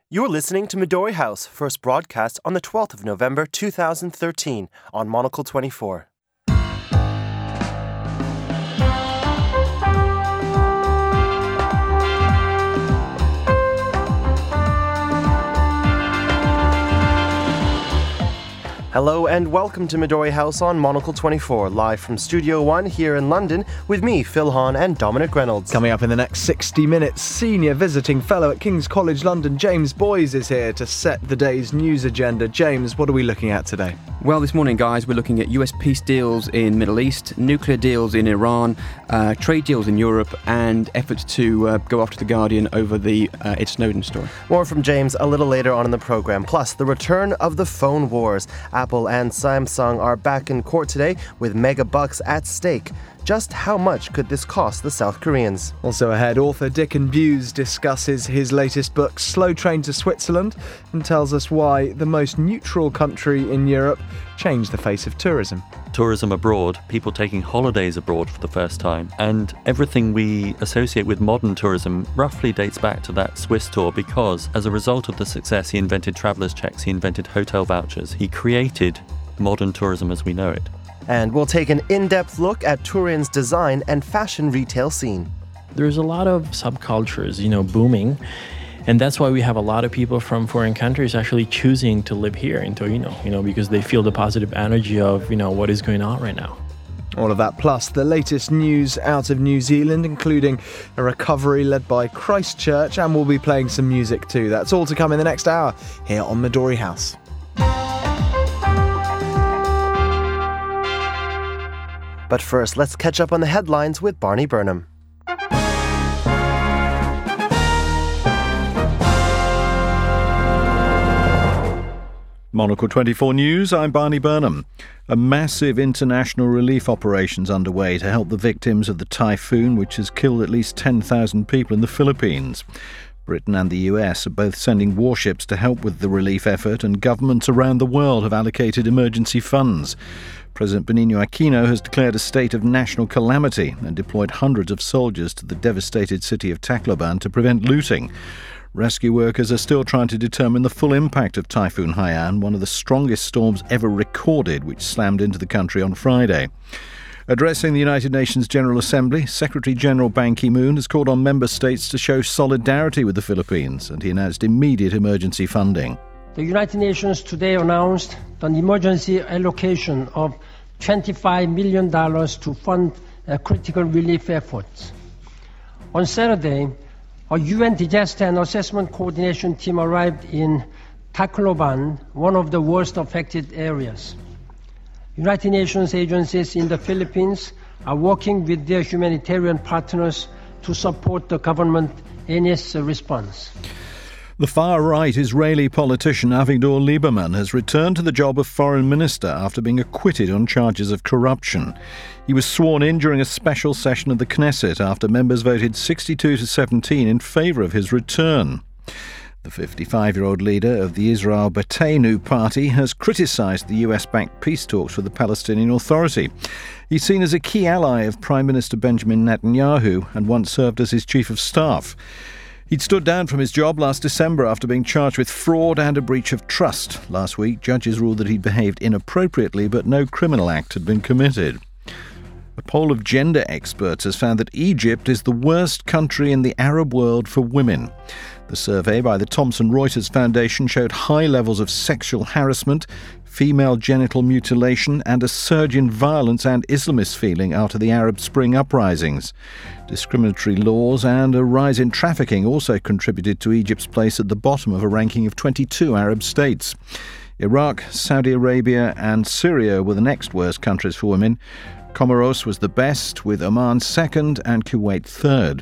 You're listening to Midori House, first broadcast on the 12th of November 2013 on Monocle 24. Hello and welcome to Midori House on Monocle 24, live from Studio One here in London with me, Phil Hahn and Dominic Reynolds. Coming up in the next 60 minutes, Senior Visiting Fellow at King's College London, James Boys, is here to set the day's news agenda. James, what are we looking at today? Well, this morning, guys, we're looking at US peace deals in Middle East, nuclear deals in Iran, trade deals in Europe, and efforts to go after The Guardian over the Ed Snowden story. More from James a little later on in the programme. Plus, the return of the phone wars. Apple and Samsung are back in court today with mega bucks at stake. Just how much could this cost the South Koreans? Also ahead, author Dickon Buse discusses his latest book, Slow Train to Switzerland, and tells us why the most neutral country in Europe changed the face of tourism. Tourism abroad, people taking holidays abroad for the first time, and everything we associate with modern tourism roughly dates back to that Swiss tour because as a result of the success, he invented traveller's checks, he invented hotel vouchers, he created modern tourism as we know it. And we'll take an in-depth look at Turin's design and fashion retail scene. There's a lot of subcultures, booming. And that's why we have a lot of people from foreign countries actually choosing to live here in Torino, because they feel the positive energy of, what is going on right now. All of that plus the latest news out of New Zealand, including a recovery led by Christchurch, and we'll be playing some music too. That's all to come in the next hour here on Midori House. But first, let's catch up on the headlines with Barney Burnham. Monocle 24 News, I'm Barney Burnham. A massive international relief operation's underway to help the victims of the typhoon, which has killed at least 10,000 people in the Philippines. Britain and the US are both sending warships to help with the relief effort, and governments around the world have allocated emergency funds. President Benigno Aquino has declared a state of national calamity and deployed hundreds of soldiers to the devastated city of Tacloban to prevent looting. Rescue workers are still trying to determine the full impact of Typhoon Haiyan, one of the strongest storms ever recorded, which slammed into the country on Friday. Addressing the United Nations General Assembly, Secretary-General Ban Ki-moon has called on member states to show solidarity with the Philippines, and he announced immediate emergency funding. The United Nations today announced an emergency allocation of $25 million to fund critical relief efforts. On Saturday, a UN disaster and assessment coordination team arrived in Tacloban, one of the worst affected areas. United Nations agencies in the Philippines are working with their humanitarian partners to support the government in its response. The far-right Israeli politician Avigdor Lieberman has returned to the job of foreign minister after being acquitted on charges of corruption. He was sworn in during a special session of the Knesset after members voted 62-17 in favour of his return. The 55-year-old leader of the Israel Beiteinu party has criticised the US-backed peace talks with the Palestinian Authority. He's seen as a key ally of Prime Minister Benjamin Netanyahu and once served as his chief of staff. He'd stood down from his job last December after being charged with fraud and a breach of trust. Last week, judges ruled that he'd behaved inappropriately, but no criminal act had been committed. A poll of gender experts has found that Egypt is the worst country in the Arab world for women. The survey by the Thomson Reuters Foundation showed high levels of sexual harassment, female genital mutilation, and a surge in violence and Islamist feeling after the Arab Spring uprisings. Discriminatory laws and a rise in trafficking also contributed to Egypt's place at the bottom of a ranking of 22 Arab states. Iraq, Saudi Arabia and Syria were the next worst countries for women. Comoros was the best, with Oman second and Kuwait third.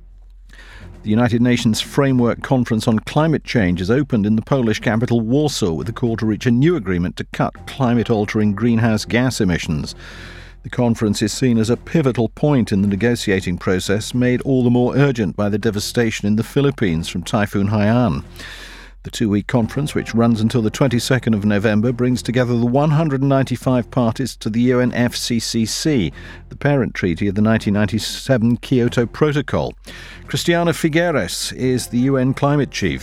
The United Nations Framework Conference on Climate Change has opened in the Polish capital Warsaw with a call to reach a new agreement to cut climate-altering greenhouse gas emissions. The conference is seen as a pivotal point in the negotiating process, made all the more urgent by the devastation in the Philippines from Typhoon Haiyan. The two-week conference, which runs until the 22nd of November, brings together the 195 parties to the UNFCCC, the parent treaty of the 1997 Kyoto Protocol. Cristiana Figueres is the UN climate chief.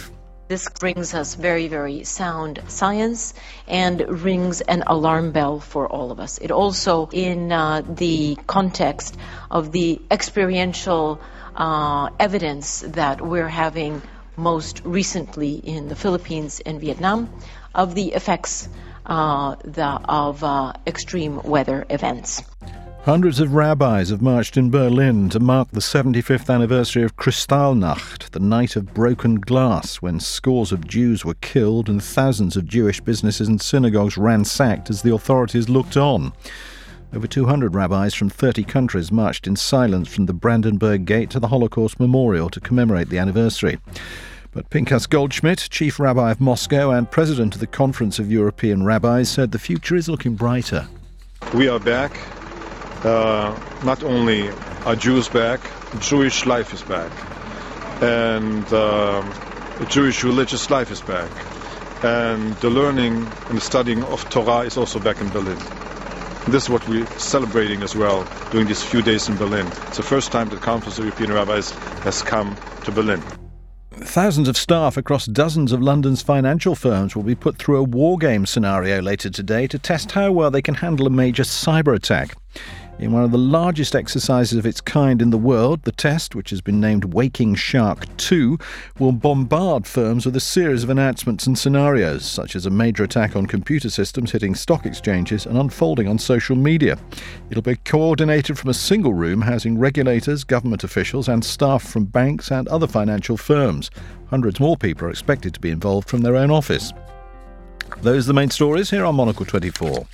This brings us very, very sound science and rings an alarm bell for all of us. It also, in the context of the experiential evidence that we're having most recently in the Philippines and Vietnam, of the effects of extreme weather events. Hundreds of rabbis have marched in Berlin to mark the 75th anniversary of Kristallnacht, the night of broken glass, when scores of Jews were killed and thousands of Jewish businesses and synagogues ransacked as the authorities looked on. Over 200 rabbis from 30 countries marched in silence from the Brandenburg Gate to the Holocaust Memorial to commemorate the anniversary. But Pinchas Goldschmidt, chief rabbi of Moscow and president of the Conference of European Rabbis, said the future is looking brighter. We are back. Not only are Jews back, Jewish life is back. And Jewish religious life is back. And the learning and the studying of Torah is also back in Berlin. This is what we're celebrating as well during these few days in Berlin. It's the first time the Conference of European Rabbis has come to Berlin. Thousands of staff across dozens of London's financial firms will be put through a war game scenario later today to test how well they can handle a major cyber attack. In one of the largest exercises of its kind in the world, the test, which has been named Waking Shark 2, will bombard firms with a series of announcements and scenarios, such as a major attack on computer systems hitting stock exchanges and unfolding on social media. It'll be coordinated from a single room housing regulators, government officials and staff from banks and other financial firms. Hundreds more people are expected to be involved from their own office. Those are the main stories here on Monocle 24.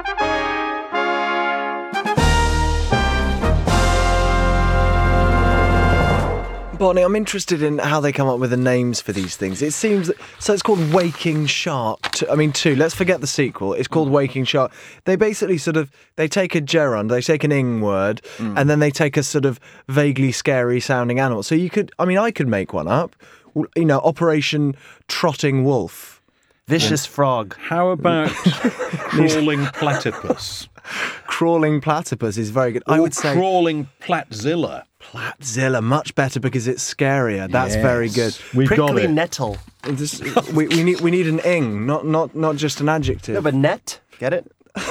Bonnie, I'm interested in how they come up with the names for these things. It seems that, so it's called Waking Shark 2. Let's forget the sequel. It's called Waking Shark. They basically they take a gerund, they take an ing word, and then they take a sort of vaguely scary sounding animal. So I could make one up. Operation Trotting Wolf. Vicious Frog. How about Crawling Platypus? Crawling Platypus is very good. I would say Crawling Platzilla. Platzilla, much better because it's scarier. That's very good. We've got Prickly it. Nettle. We need an ing, not just an adjective. You have a net. Get it?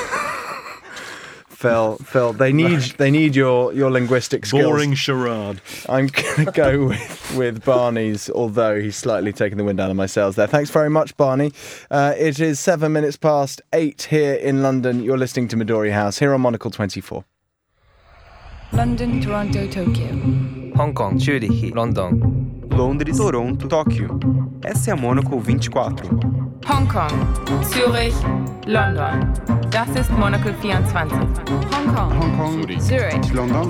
Phil, they need your linguistic skills. Boring charade. I'm going to go with Barney's, although he's slightly taken the wind out of my sails there. Thanks very much, Barney. It is 7 minutes past 8 here in London. You're listening to Midori House here on Monocle 24. London, Toronto, Tokyo. Hong Kong, Zurich, London. Londres, Toronto, Tóquio. Essa é a Monocle 24. Hong Kong, Zürich, London. Das ist Monocle 24. Hong Kong, Zurich, London.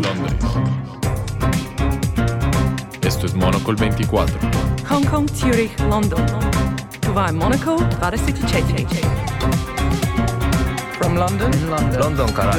Esto es Monocle 24. Hong Kong, Zurich, London. Tu vas à Monaco 24. From London, Londonから.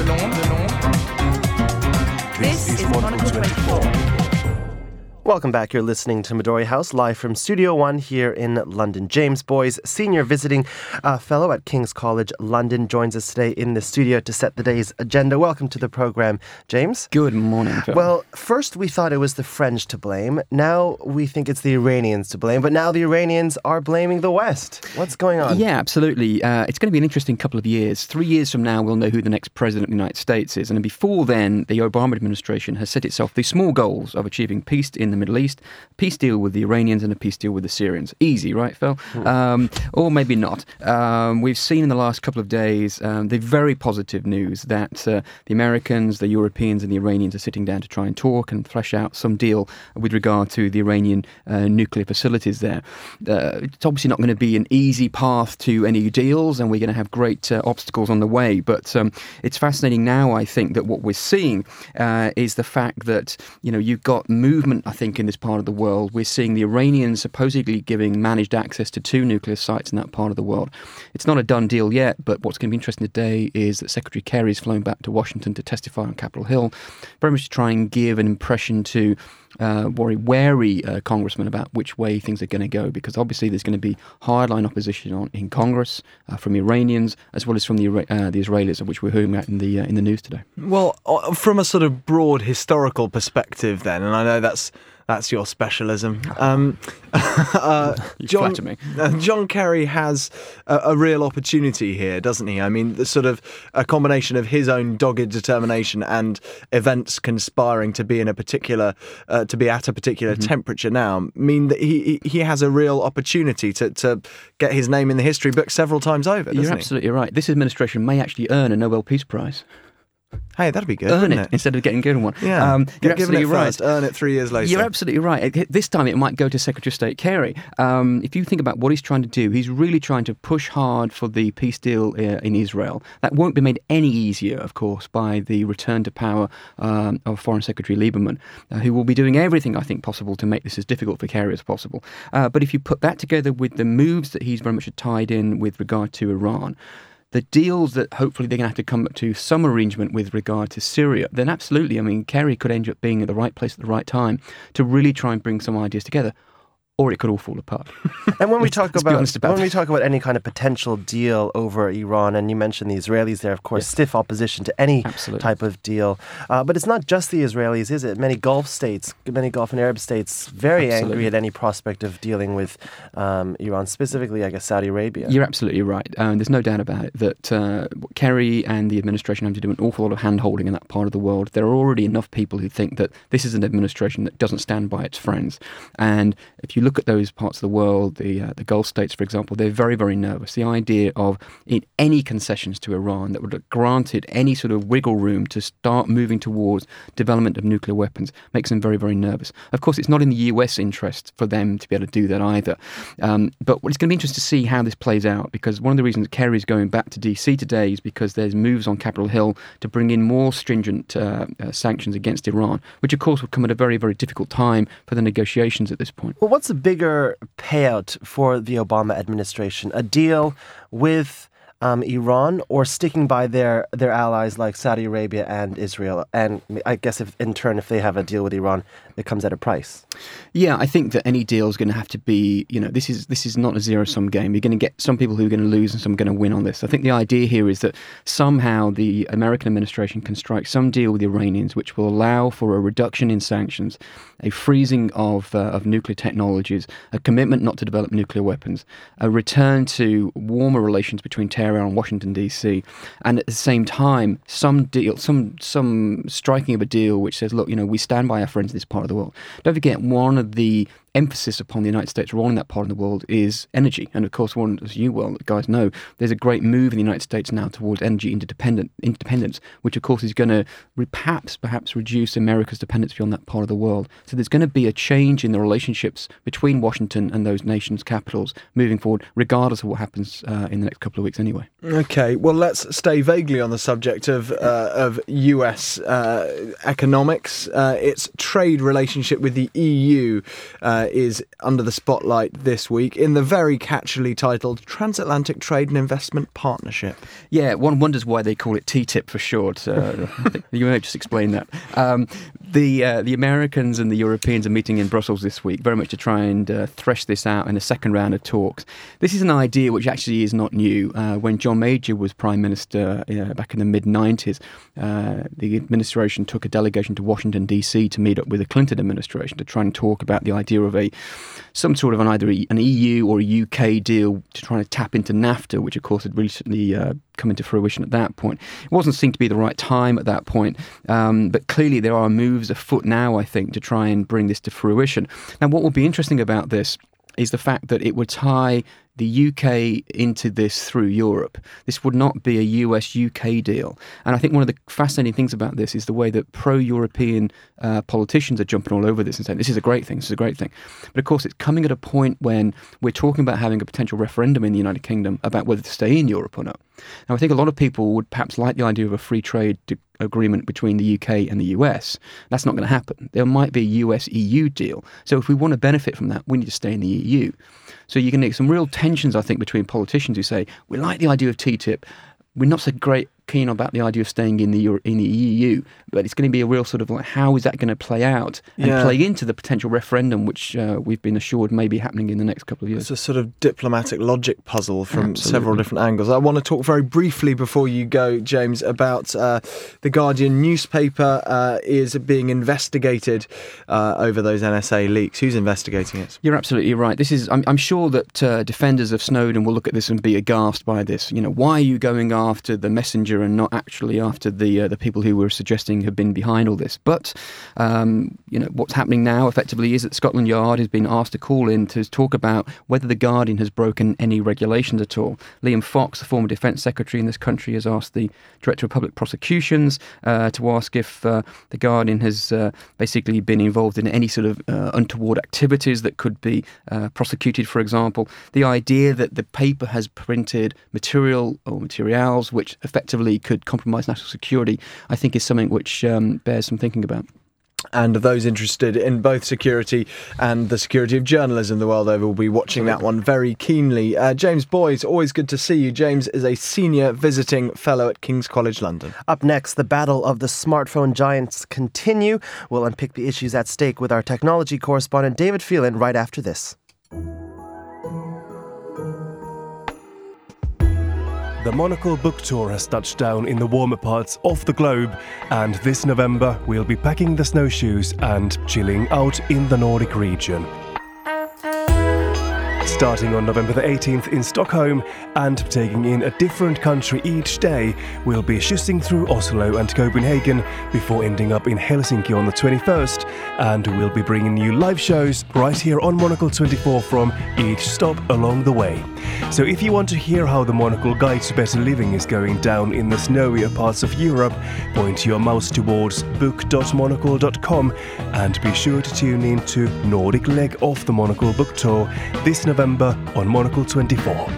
This is Monocle 24. Welcome back. You're listening to Midori House, live from Studio One here in London. James Boyes, senior visiting fellow at King's College London, joins us today in the studio to set the day's agenda. Welcome to the program, James. Good morning, Phil. Well, first we thought it was the French to blame. Now we think it's the Iranians to blame. But now the Iranians are blaming the West. What's going on? Yeah, absolutely. It's going to be an interesting couple of years. 3 years from now, we'll know who the next president of the United States is. And before then, the Obama administration has set itself the small goals of achieving peace in the Middle East, peace deal with the Iranians and a peace deal with the Syrians. Easy, right, Phil? Or maybe not. We've seen in the last couple of days the very positive news that the Americans, the Europeans and the Iranians are sitting down to try and talk and flesh out some deal with regard to the Iranian nuclear facilities there. It's obviously not going to be an easy path to any deals, and we're going to have great obstacles on the way. But it's fascinating now, I think, that what we're seeing is the fact that, you've got movement, I think, in this part of the world. We're seeing the Iranians supposedly giving managed access to 2 nuclear sites in that part of the world. It's not a done deal yet, but what's going to be interesting today is that Secretary Kerry's flown back to Washington to testify on Capitol Hill, very much to try and give an impression to wary congressmen about which way things are going to go, because obviously there's going to be hardline opposition in Congress from Iranians as well as from the Israelis, of which we're hearing about in the news today. Well, from a sort of broad historical perspective then, and I know that's That's your specialism. You flatter me. John Kerry has a real opportunity here, doesn't he? I mean, the sort of a combination of his own dogged determination and events conspiring to be in a particular, to be at a particular temperature now, mean that he has a real opportunity to get his name in the history book several times over. You're absolutely right. This administration may actually earn a Nobel Peace Prize. Hey, that'd be good. Earn it instead of getting given one. Yeah, you're absolutely right. First, earn it 3 years later. You're absolutely right. This time it might go to Secretary of State Kerry. If you think about what he's trying to do, he's really trying to push hard for the peace deal in Israel. That won't be made any easier, of course, by the return to power of Foreign Secretary Lieberman, who will be doing everything, I think, possible to make this as difficult for Kerry as possible. But if you put that together with the moves that he's very much tied in with regard to Iran, the deals that hopefully they're going to have to come up to some arrangement with regard to Syria, then absolutely, I mean, Kerry could end up being at the right place at the right time to really try and bring some ideas together. Or it could all fall apart. And when we talk about any kind of potential deal over Iran, and you mentioned the Israelis there, of course, stiff opposition to any type of deal. But it's not just the Israelis, is it? Many Gulf states, many Gulf and Arab states, very angry at any prospect of dealing with Iran, specifically, I guess, Saudi Arabia. You're absolutely right. There's no doubt about it that Kerry and the administration have to do an awful lot of hand-holding in that part of the world. There are already enough people who think that this is an administration that doesn't stand by its friends. And if you look at those parts of the world, the Gulf states, for example, they're very, very nervous. The idea of any concessions to Iran that would have granted any sort of wiggle room to start moving towards development of nuclear weapons makes them very, very nervous. Of course, it's not in the US interest for them to be able to do that either. But it's going to be interesting to see how this plays out, because one of the reasons Kerry's going back to DC today is because there's moves on Capitol Hill to bring in more stringent sanctions against Iran, which of course would come at a very, very difficult time for the negotiations at this point. Well, what's the bigger payout for the Obama administration? A deal with Iran, or sticking by their allies like Saudi Arabia and Israel? And I guess if they have a deal with Iran, it comes at a price. Yeah, I think that any deal is going to have to be, this is not a zero-sum game. You're going to get some people who are going to lose and some are going to win on this. I think the idea here is that somehow the American administration can strike some deal with the Iranians which will allow for a reduction in sanctions, a freezing of nuclear technologies, a commitment not to develop nuclear weapons, a return to warmer relations between Tehran and Washington, D.C., and at the same time, some striking of a deal which says, look, we stand by our friends in this part of the world. Don't forget, one of the emphasis upon the United States role in that part of the world is energy. And of course, as you guys know, there's a great move in the United States now towards energy independence, which of course is going to perhaps reduce America's dependency on that part of the world. So there's going to be a change in the relationships between Washington and those nations' capitals moving forward, regardless of what happens in the next couple of weeks anyway. Okay, well, let's stay vaguely on the subject of US economics. Its trade relationship with the EU is under the spotlight this week in the very catchily titled Transatlantic Trade and Investment Partnership. Yeah, one wonders why they call it TTIP for short. I think you may just explain that. The Americans and the Europeans are meeting in Brussels this week, very much to try and thresh this out in a second round of talks. This is an idea which actually is not new. When John Major was Prime Minister back in the mid-90s, the administration took a delegation to Washington, D.C. to meet up with the Clinton administration to try and talk about the idea of some sort of either an EU or a UK deal to try to tap into NAFTA, which of course had recently come into fruition at that point. It wasn't seen to be the right time at that point, but clearly there are moves afoot now, I think, to try and bring this to fruition. Now, what will be interesting about this is the fact that it would tie the UK into this through Europe. This would not be a US-UK deal. And I think one of the fascinating things about this is the way that pro-European politicians are jumping all over this and saying, this is a great thing, this is a great thing. But of course, it's coming at a point when we're talking about having a potential referendum in the United Kingdom about whether to stay in Europe or not. Now, I think a lot of people would perhaps like the idea of a free trade agreement between the UK and the US. That's not going to happen. There might be a US-EU deal. So if we want to benefit from that, we need to stay in the EU. So you can get some real tensions, I think, between politicians who say, we like the idea of TTIP, we're not so great keen about the idea of staying in the EU, but it's going to be a real sort of like, how is that going to play out and play into the potential referendum, which we've been assured may be happening in the next couple of years. It's a sort of diplomatic logic puzzle from several different angles. I want to talk very briefly before you go, James, about the Guardian newspaper is being investigated over those NSA leaks. Who's investigating it? You're absolutely right. This is. I'm sure that defenders of Snowden will look at this and be aghast by this. You know, why are you going after the messenger and not actually after the people who were suggesting have been behind all this? But you know, what's happening now effectively is that Scotland Yard has been asked to call in to talk about whether the Guardian has broken any regulations at all. Liam Fox, the former Defence Secretary in this country, has asked the Director of Public Prosecutions to ask if the Guardian has basically been involved in any sort of untoward activities that could be prosecuted, for example. The idea that the paper has printed material or materials which effectively could compromise national security, I think is something which bears some thinking about. And those interested in both security and the security of journalism the world over will be watching that one very keenly. James Boys, always good to see you. James is a senior visiting fellow at King's College London. Up next, the battle of the smartphone giants continue. We'll unpick the issues at stake with our technology correspondent David Phelan right after this. The Monocle Book Tour has touched down in the warmer parts of the globe, and this November we'll be packing the snowshoes and chilling out in the Nordic region. Starting on November the 18th in Stockholm and taking in a different country each day, we'll be shussing through Oslo and Copenhagen before ending up in Helsinki on the 21st, and we'll be bringing you live shows right here on Monocle 24 from each stop along the way. So if you want to hear how the Monocle Guide to Better Living is going down in the snowier parts of Europe, point your mouse towards book.monocle.com and be sure to tune in to Nordic leg of the Monocle Book Tour this November on Monocle 24.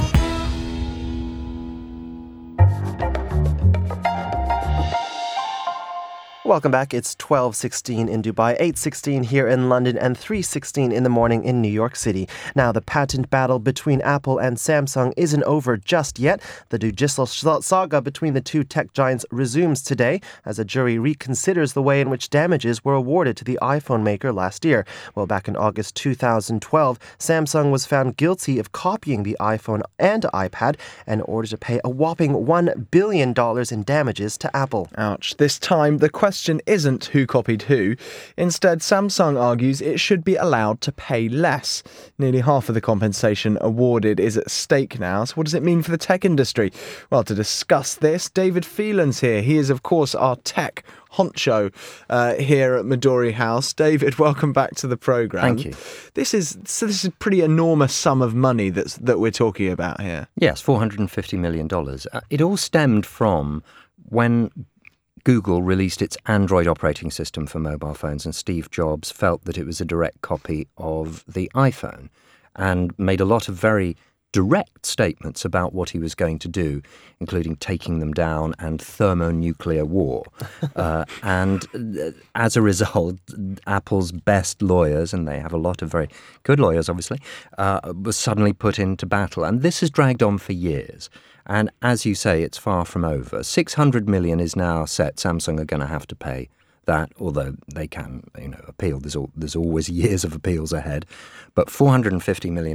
Welcome back. It's 12:16 in Dubai, 8:16 here in London, and 3:16 in the morning in New York City. Now, the patent battle between Apple and Samsung isn't over just yet. The judicial saga between the two tech giants resumes today as a jury reconsiders the way in which damages were awarded to the iPhone maker last year. Well, back in August 2012, Samsung was found guilty of copying the iPhone and iPad and ordered to pay a whopping $1 billion in damages to Apple. Ouch. This time, the question isn't who copied who. Instead, Samsung argues it should be allowed to pay less. Nearly half of the compensation awarded is at stake now. So what does it mean for the tech industry? Well, to discuss this, David Phelan's here. He is, of course, our tech honcho here at Midori House. David, welcome back to the programme. Thank you. This is a pretty enormous sum of money that we're talking about here. Yes, $450 million. It all stemmed from when Google released its Android operating system for mobile phones, and Steve Jobs felt that it was a direct copy of the iPhone and made a lot of very direct statements about what he was going to do, including taking them down and thermonuclear war. And as a result, Apple's best lawyers, and they have a lot of very good lawyers, obviously, was suddenly put into battle. And this has dragged on for years. And as you say, it's far from over. $600 million is now set. Samsung are going to have to pay that, although they can, appeal. There's always years of appeals ahead. But $450 million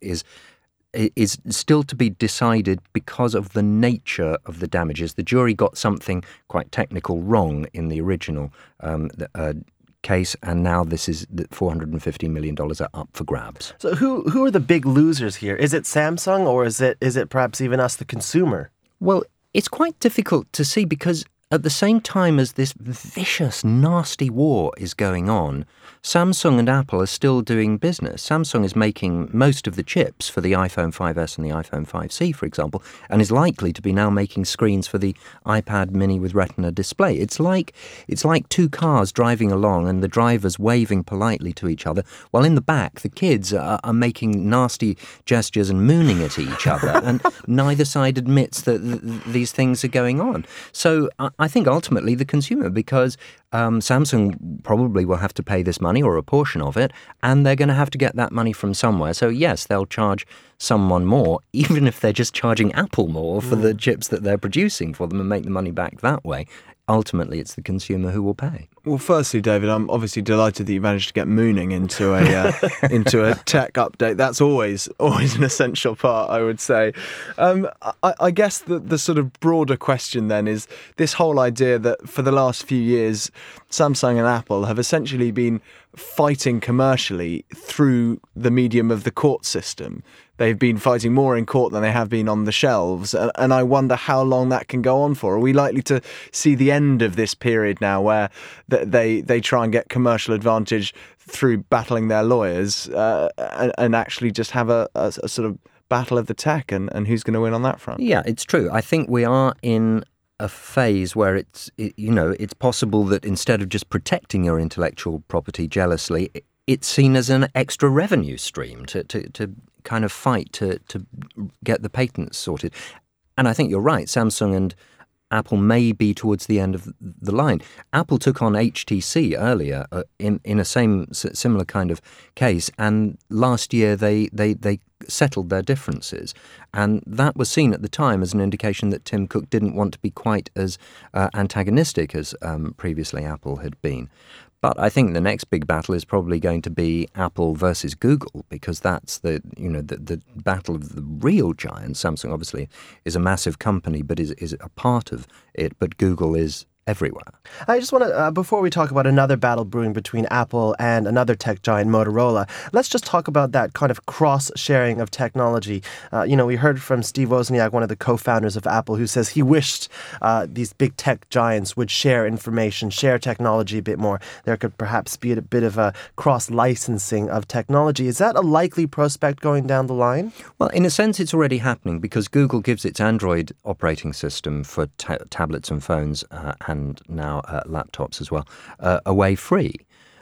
is still to be decided because of the nature of the damages. The jury got something quite technical wrong in the original case, and now this is the $450 million are up for grabs. So who are the big losers here? Is it Samsung, or is it perhaps even us, the consumer? Well, it's quite difficult to see because at the same time as this vicious, nasty war is going on, Samsung and Apple are still doing business. Samsung is making most of the chips for the iPhone 5S and the iPhone 5C, for example, and is likely to be now making screens for the iPad mini with Retina display. It's like two cars driving along and the drivers waving politely to each other, while in the back the kids are making nasty gestures and mooning at each other, and neither side admits that these things are going on. So I think ultimately the consumer, because Samsung probably will have to pay this money or a portion of it, and they're going to have to get that money from somewhere. So yes, they'll charge someone more, even if they're just charging Apple more for the chips that they're producing for them and make the money back that way. Ultimately, it's the consumer who will pay. Well, firstly, David, I'm obviously delighted that you managed to get mooning into a tech update. That's always an essential part, I would say. I guess the sort of broader question then is this whole idea that for the last few years, Samsung and Apple have essentially been fighting commercially through the medium of the court system. They've been fighting more in court than they have been on the shelves. And I wonder how long that can go on for. Are we likely to see the end of this period now where they try and get commercial advantage through battling their lawyers and actually just have a sort of battle of the tech and who's going to win on that front? Yeah, it's true. I think we are in a phase where it's possible that instead of just protecting your intellectual property jealously, it's seen as an extra revenue stream to kind of fight to get the patents sorted. And I think you're right. Samsung and Apple may be towards the end of the line. Apple took on HTC earlier in a similar kind of case, and last year they settled their differences, and that was seen at the time as an indication that Tim Cook didn't want to be quite as antagonistic as previously Apple had been. But I think the next big battle is probably going to be Apple versus Google, because that's the battle of the real giants. Samsung obviously is a massive company, but is a part of it. But Google is everywhere. I just want to, before we talk about another battle brewing between Apple and another tech giant, Motorola, let's just talk about that kind of cross-sharing of technology. We heard from Steve Wozniak, one of the co-founders of Apple, who says he wished these big tech giants would share information, share technology a bit more. There could perhaps be a bit of a cross-licensing of technology. Is that a likely prospect going down the line? Well, in a sense, it's already happening, because Google gives its Android operating system for tablets and phones and now laptops as well, away free.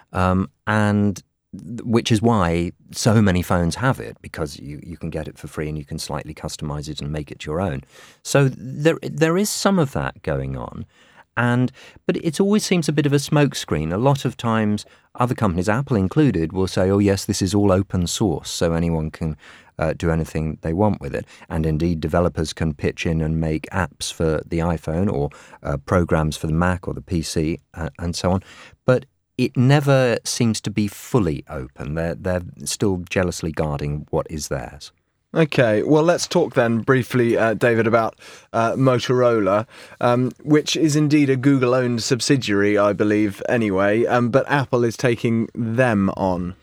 And which is why so many phones have it, because you can get it for free and you can slightly customize it and make it your own. So there is some of that going on. But it always seems a bit of a smokescreen. A lot of times other companies, Apple included, will say, oh yes, this is all open source, so anyone can do anything they want with it. And indeed, developers can pitch in and make apps for the iPhone or programs for the Mac or the PC and so on. But it never seems to be fully open. They're still jealously guarding what is theirs. Okay, well, let's talk then briefly, David, about Motorola, which is indeed a Google-owned subsidiary, I believe, anyway, but Apple is taking them on.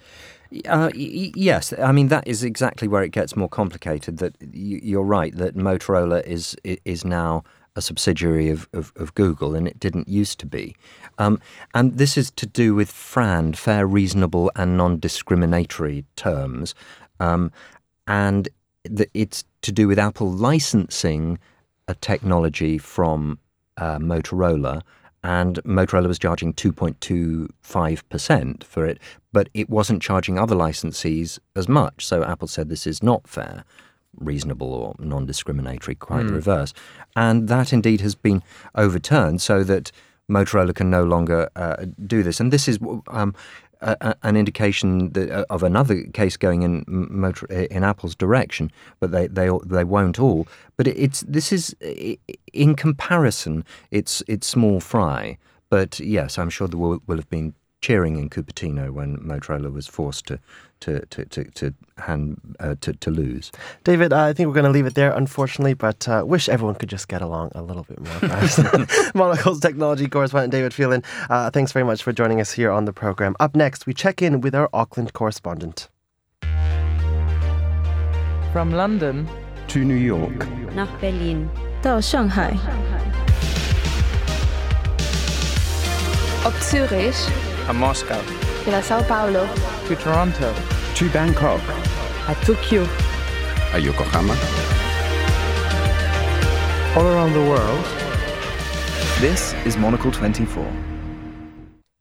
Yes, I mean, that is exactly where it gets more complicated, that you're right, that Motorola is now a subsidiary of Google, and it didn't used to be. And this is to do with FRAND, fair, reasonable and non-discriminatory terms. And it's to do with Apple licensing a technology from Motorola, and Motorola was charging 2.25% for it, but it wasn't charging other licensees as much. So Apple said this is not fair, reasonable or non-discriminatory, quite the reverse. And that indeed has been overturned so that Motorola can no longer do this. And this is an indication of another case going in Apple's direction, but they won't all. But this is in comparison, it's small fry. But yes, I'm sure there will have been cheering in Cupertino when Motorola was forced to lose. David, I think we're going to leave it there, unfortunately, but wish everyone could just get along a little bit more. Monocle's technology correspondent David Phelan, thanks very much for joining us here on the program. Up next, we check in with our Auckland correspondent. From London to New York, nach Berlin, 到上海, ob Zürich, a Moscow, via Sao Paulo, to Toronto, to Bangkok, at Tokyo, a Yokohama, all around the world. This is Monocle 24.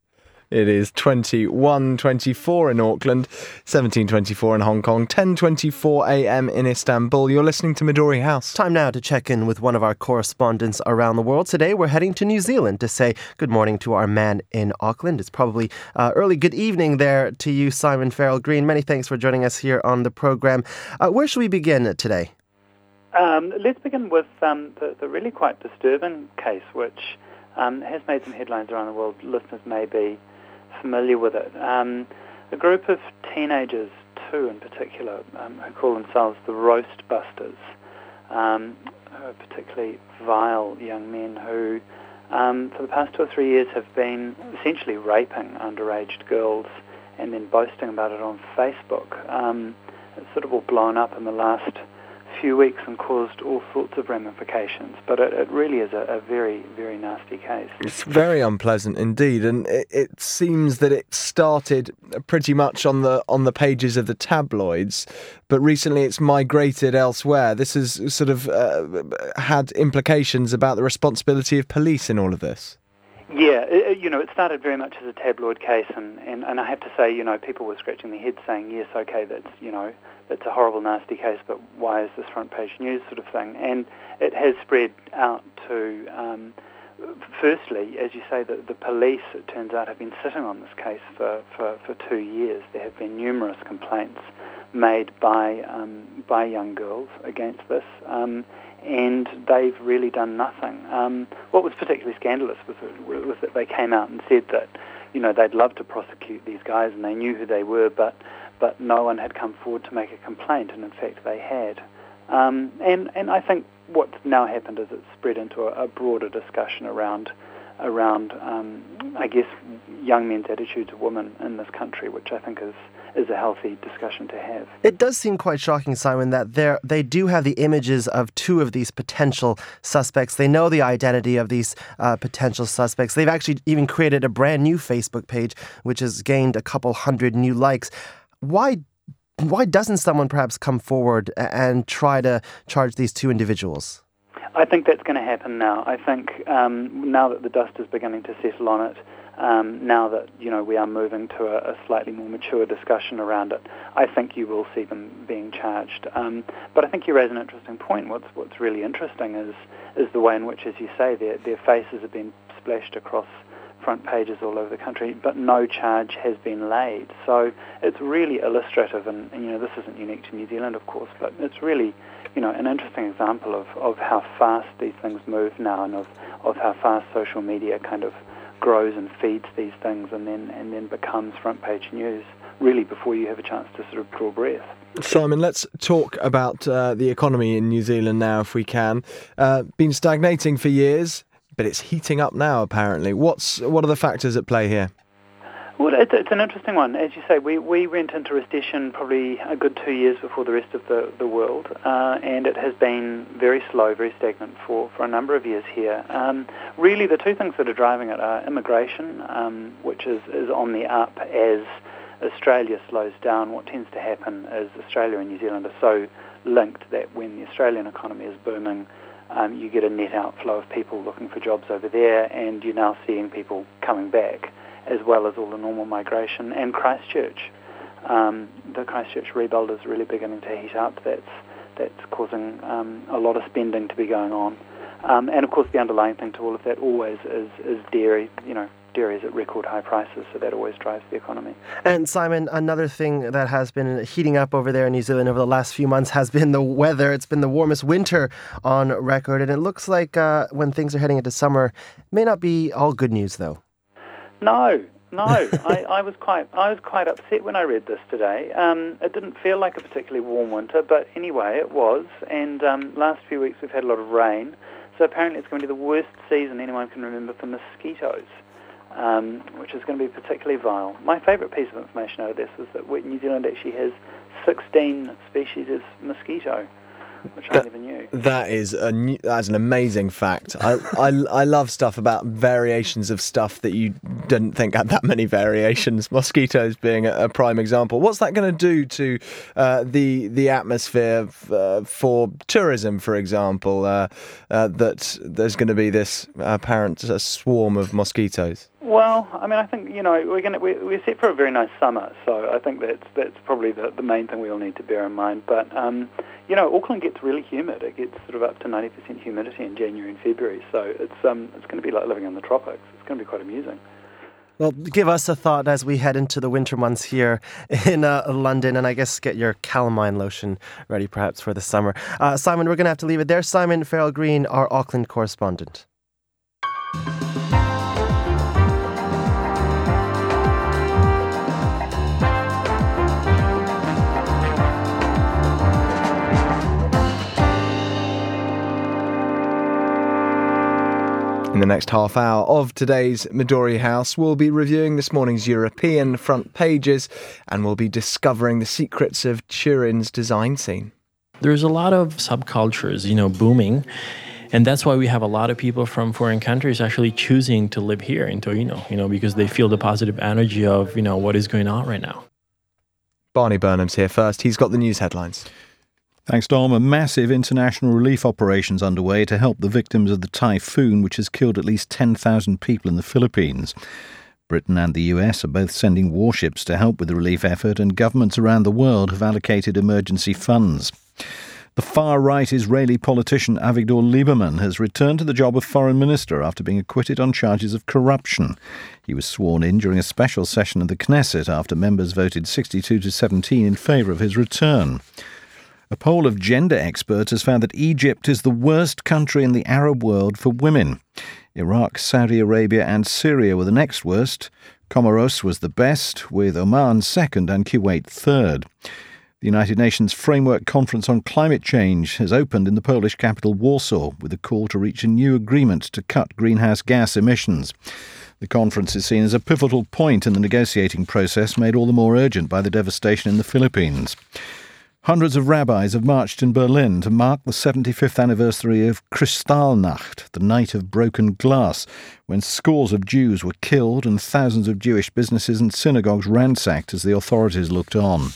It is 21:24 in Auckland, 17:24 in Hong Kong, 10:24 a.m. in Istanbul. You're listening to Midori House. Time now to check in with one of our correspondents around the world. Today we're heading to New Zealand to say good morning to our man in Auckland. It's probably early good evening there to you, Simon Farrell-Green. Many thanks for joining us here on the program. Where should we begin today? Let's begin with the really quite disturbing case, which has made some headlines around the world. Listeners may be familiar with it. A group of teenagers, two in particular, who call themselves the Roast Busters, are particularly vile young men who, for the past 2 or 3 years, have been essentially raping underage girls and then boasting about it on Facebook. It's sort of all blown up in the last few weeks and caused all sorts of ramifications, but it really is a very, very nasty case. It's very unpleasant indeed, and it seems that it started pretty much on the pages of the tabloids, but recently it's migrated elsewhere. This has sort of had implications about the responsibility of police in all of this. Yeah, it started very much as a tabloid case, and I have to say, people were scratching their heads saying, yes, okay, that's a horrible, nasty case, but why is this front page news sort of thing? And it has spread out to, firstly, as you say, the police, it turns out, have been sitting on this case for 2 years. There have been numerous complaints made by young girls against this, and they've really done nothing. What was particularly scandalous was that they came out and said that, they'd love to prosecute these guys and they knew who they were, but no one had come forward to make a complaint, and in fact they had. And I think what's now happened is it's spread into a broader discussion around I guess, young men's attitude to women in this country, which I think is a healthy discussion to have. It does seem quite shocking, Simon, that they do have the images of two of these potential suspects. They know the identity of these potential suspects. They've actually even created a brand new Facebook page, which has gained a couple hundred new likes. Why doesn't someone perhaps come forward and try to charge these two individuals? I think that's going to happen now. I think now that the dust is beginning to settle on it, now that we are moving to a slightly more mature discussion around it, I think you will see them being charged. But I think you raise an interesting point. What's really interesting is the way in which, as you say, their faces have been splashed across front pages all over the country, but no charge has been laid. So it's really illustrative, and this isn't unique to New Zealand, of course, but it's really an interesting example of how fast these things move now, and of how fast social media kind of grows and feeds these things and then becomes front page news really before you have a chance to sort of draw breath. Simon, let's talk about the economy in New Zealand now, if we can. Been stagnating for years, but it's heating up now, apparently. What are the factors at play here? Well, it's an interesting one. As you say, we went into recession probably a good 2 years before the rest of the world, and it has been very slow, very stagnant for a number of years here. Really, the two things that are driving it are immigration, which is on the up as Australia slows down. What tends to happen is Australia and New Zealand are so linked that when the Australian economy is booming, you get a net outflow of people looking for jobs over there, and you're now seeing people coming back, as well as all the normal migration. And Christchurch, the Christchurch rebuild is really beginning to heat up. That's causing a lot of spending to be going on. And of course the underlying thing to all of that always is dairy. Dairy is at record high prices, so that always drives the economy. And Simon, another thing that has been heating up over there in New Zealand over the last few months has been the weather. It's been the warmest winter on record, and it looks like when things are heading into summer, it may not be all good news though. No. I was quite upset when I read this today. It didn't feel like a particularly warm winter, but anyway, it was. And last few weeks we've had a lot of rain, so apparently it's going to be the worst season anyone can remember for mosquitoes, which is going to be particularly vile. My favourite piece of information out of this is that New Zealand actually has 16 species of mosquito, which I never knew. That's an amazing fact. I love stuff about variations of stuff that you didn't think had that many variations. Mosquitoes being a prime example. What's that going to do to the atmosphere for tourism, for example? That there's going to be this apparent swarm of mosquitoes. Well, I mean, I think, we're set for a very nice summer, so I think that's probably the main thing we all need to bear in mind. But, Auckland gets really humid. It gets sort of up to 90% humidity in January and February, so it's going to be like living in the tropics. It's going to be quite amusing. Well, give us a thought as we head into the winter months here in London, and I guess get your calamine lotion ready perhaps for the summer. Simon, we're going to have to leave it there. Simon Farrell-Green, our Auckland correspondent. In the next half hour of today's Midori House, we'll be reviewing this morning's European front pages and we'll be discovering the secrets of Turin's design scene. There's a lot of subcultures, booming. And that's why we have a lot of people from foreign countries actually choosing to live here in Torino, because they feel the positive energy of, what is going on right now. Barney Burnham's here first. He's got the news headlines. Thanks, Dom. A massive international relief operation's underway to help the victims of the typhoon, which has killed at least 10,000 people in the Philippines. Britain and the US are both sending warships to help with the relief effort, and governments around the world have allocated emergency funds. The far-right Israeli politician Avigdor Lieberman has returned to the job of foreign minister after being acquitted on charges of corruption. He was sworn in during a special session of the Knesset after members voted 62-17 in favour of his return. A poll of gender experts has found that Egypt is the worst country in the Arab world for women. Iraq, Saudi Arabia and Syria were the next worst. Comoros was the best, with Oman second and Kuwait third. The United Nations Framework Conference on Climate Change has opened in the Polish capital Warsaw with a call to reach a new agreement to cut greenhouse gas emissions. The conference is seen as a pivotal point in the negotiating process, made all the more urgent by the devastation in the Philippines. Hundreds of rabbis have marched in Berlin to mark the 75th anniversary of Kristallnacht, the Night of Broken Glass, when scores of Jews were killed and thousands of Jewish businesses and synagogues ransacked as the authorities looked on.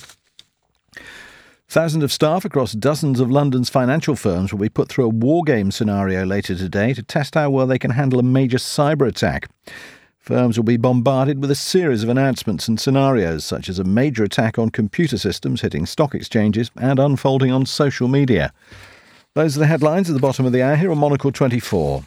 Thousands of staff across dozens of London's financial firms will be put through a war game scenario later today to test how well they can handle a major cyber attack. Firms will be bombarded with a series of announcements and scenarios, such as a major attack on computer systems hitting stock exchanges and unfolding on social media. Those are the headlines at the bottom of the hour here on Monocle 24.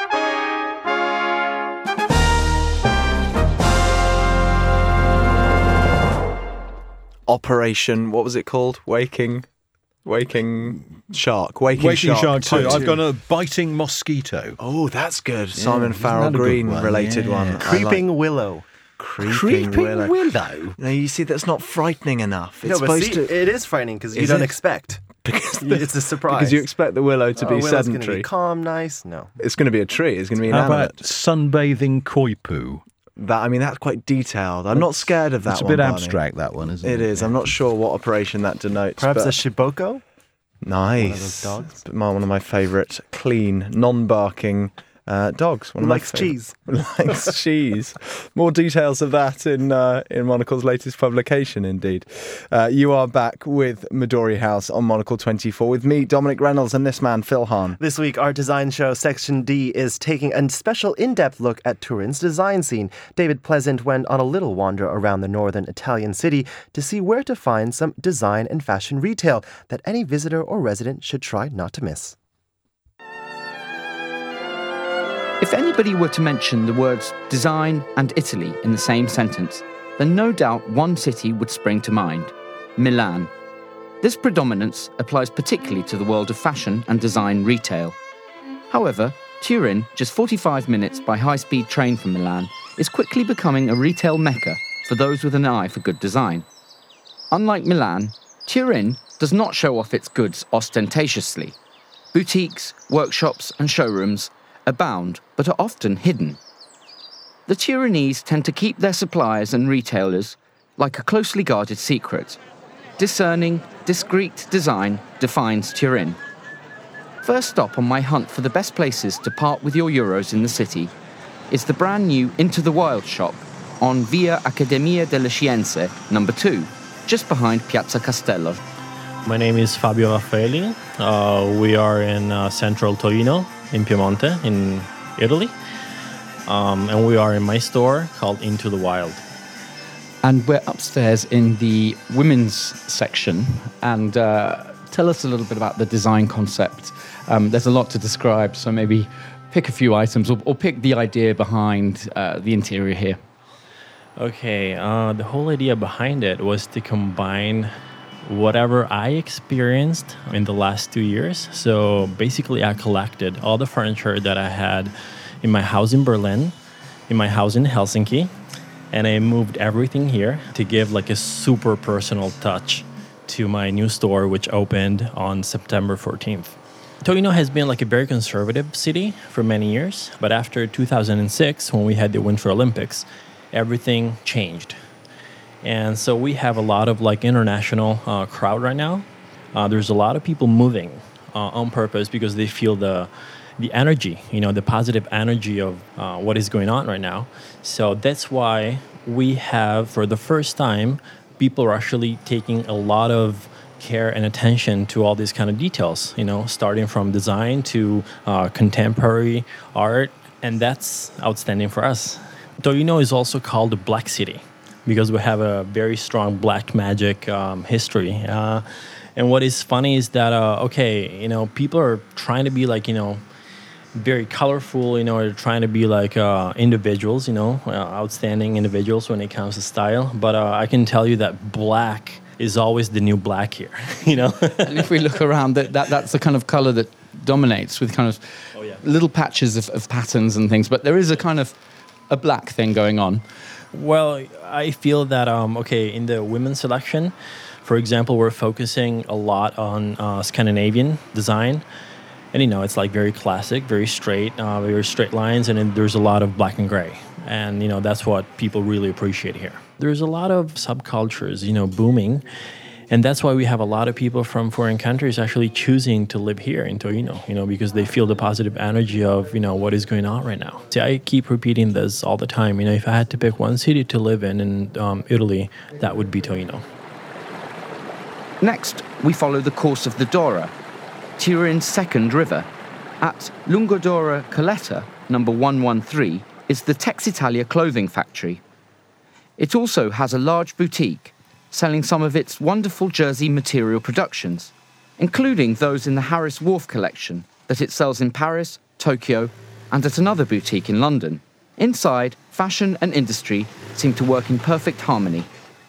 Operation, what was it called? Waking Shark. Waking Shark 2. I've I've got a Biting Mosquito. Oh, that's good. Simon Farrell-Green related one. Creeping Willow. Creeping Willow? No, you see, that's not frightening enough. It's it is frightening because you don't expect. Because it's a surprise. Because you expect the willow to be Willow's sedentary. Going to be calm, nice. No. It's going to be a tree. It's going to be How inanimate. about sunbathing koipu? That's quite detailed. I'm not scared of that one. It's a bit Barney. abstract, that one, isn't it? It is. I'm not sure what operation that denotes. Perhaps a shiboko? Nice. One of those dogs? One of my favourite clean, non-barking dogs. One of likes cheese. Likes cheese. More details of that in Monocle's latest publication, indeed. You are back with Midori House on Monocle 24 with me, Dominic Reynolds, and this man, Phil Hahn. This week, our design show, Section D, is taking a special in-depth look at Turin's design scene. David Pleasant went on a little wander around the northern Italian city to see where to find some design and fashion retail that any visitor or resident should try not to miss. If anybody were to mention the words design and Italy in the same sentence, then no doubt one city would spring to mind: Milan. This predominance applies particularly to the world of fashion and design retail. However, Turin, just 45 minutes by high-speed train from Milan, is quickly becoming a retail mecca for those with an eye for good design. Unlike Milan, Turin does not show off its goods ostentatiously. Boutiques, workshops and showrooms abound, but are often hidden. The Turinese tend to keep their suppliers and retailers like a closely guarded secret. Discerning, discreet design defines Turin. First stop on my hunt for the best places to part with your euros in the city is the brand new Into the Wild shop on Via Accademia delle Scienze, number 2, just behind Piazza Castello. My name is Fabio Raffaelli. We are in central Torino, in Piemonte, in Italy. and we are in my store called Into the Wild. And we're upstairs in the women's section. And tell us a little bit about the design concept. There's a lot to describe, so maybe pick a few items or pick the idea behind the interior here. Okay, the whole idea behind it was to combine whatever I experienced in the last 2 years. So basically, I collected all the furniture that I had in my house in Berlin, in my house in Helsinki, and I moved everything here to give like a super personal touch to my new store, which opened on September 14th. Torino has been like a very conservative city for many years, but after 2006, when we had the Winter Olympics, everything changed. And so we have a lot of like international crowd right now. There's a lot of people moving on purpose because they feel the energy, the positive energy of what is going on right now. So that's why we have, for the first time, people are actually taking a lot of care and attention to all these kind of details, starting from design to contemporary art, and that's outstanding for us. Torino is also called the Black City because we have a very strong black magic history. And what is funny is that, people are trying to be like, very colorful, they're trying to be like individuals, outstanding individuals when it comes to style. But I can tell you that black is always the new black here, And if we look around, that's the kind of color that dominates with kind of little patches of patterns and things. But there is a kind of a black thing going on. Well, I feel that, in the women's selection, for example, we're focusing a lot on Scandinavian design. And, it's like very classic, very straight lines, and then there's a lot of black and gray. And, that's what people really appreciate here. There's a lot of subcultures, booming. And that's why we have a lot of people from foreign countries actually choosing to live here in Torino, because they feel the positive energy of, what is going on right now. See, I keep repeating this all the time. If I had to pick one city to live in Italy, that would be Torino. Next, we follow the course of the Dora, Turin's second river. At Lungodora Coletta, number 113, is the Texitalia clothing factory. It also has a large boutique, selling some of its wonderful Jersey material productions, including those in the Harris Wharf collection that it sells in Paris, Tokyo, and at another boutique in London. Inside, fashion and industry seem to work in perfect harmony.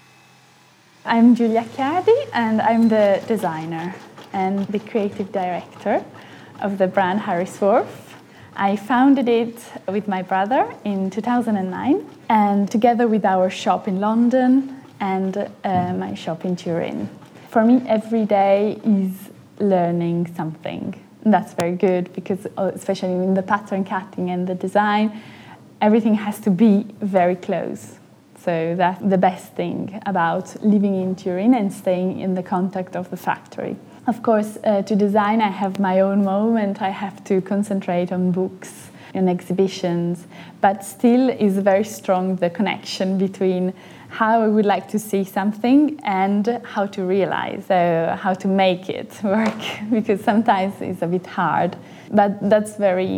I'm Giulia Chiardi, and I'm the designer and the creative director of the brand Harris Wharf. I founded it with my brother in 2009, and together with our shop in London and my shop in Turin. For me, every day is learning something. And that's very good because, especially in the pattern cutting and the design, everything has to be very close. So that's the best thing about living in Turin and staying in the contact of the factory. Of course, to design, I have my own moment. I have to concentrate on books and exhibitions, but still is very strong the connection between how I would like to see something and how to realize, so how to make it work, because sometimes it's a bit hard. But that's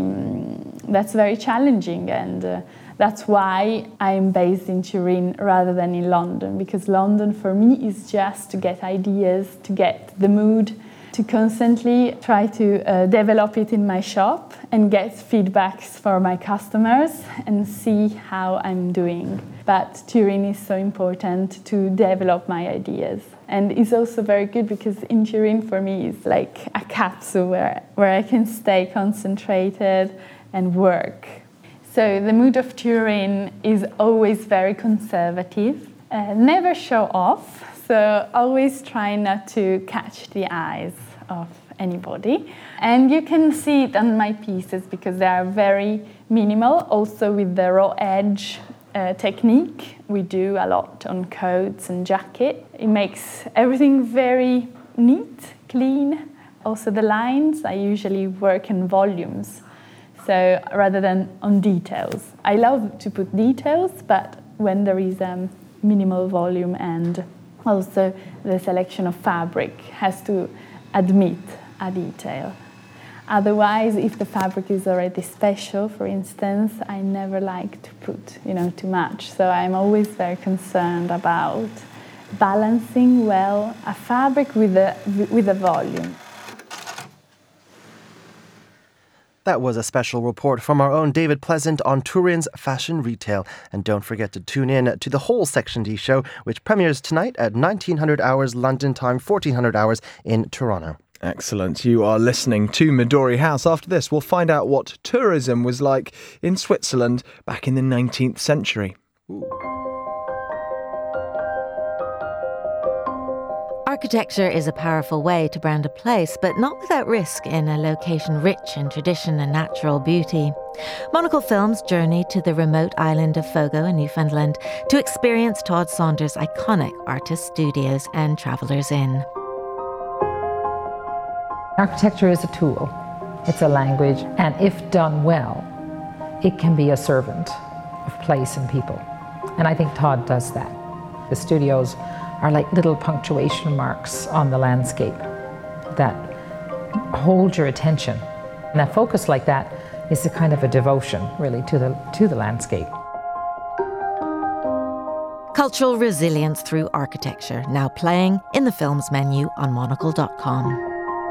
very challenging, and that's why I'm based in Turin rather than in London, because London for me is just to get ideas, to get the mood, to constantly try to develop it in my shop and get feedbacks for my customers and see how I'm doing. But Turin is so important to develop my ideas. And it's also very good because in Turin for me is like a capsule where I can stay concentrated and work. So the mood of Turin is always very conservative, never show off, so always try not to catch the eyes of anybody. And you can see it on my pieces because they are very minimal, also with the raw edge technique. We do a lot on coats and jacket. It makes everything very neat, clean. Also the lines, I usually work in volumes. So rather than on details. I love to put details, but when there is a minimal volume and also the selection of fabric has to admit a detail. Otherwise, if the fabric is already special, for instance, I never like to put, too much. So I'm always very concerned about balancing well a fabric with a volume. That was a special report from our own David Pleasant on Turin's fashion retail. And don't forget to tune in to the whole Section D show, which premieres tonight at 1900 hours London time, 1400 hours in Toronto. Excellent. You are listening to Midori House. After this, we'll find out what tourism was like in Switzerland back in the 19th century. Ooh. Architecture is a powerful way to brand a place, but not without risk in a location rich in tradition and natural beauty. Monocle Films journey to the remote island of Fogo in Newfoundland to experience Todd Saunders' iconic artist studios and Travellers Inn. Architecture is a tool, it's a language, and if done well, it can be a servant of place and people. And I think Todd does that. The studios are like little punctuation marks on the landscape that hold your attention. And a focus like that is a kind of a devotion, really, to the landscape. Cultural resilience through architecture, now playing in the films menu on monocle.com.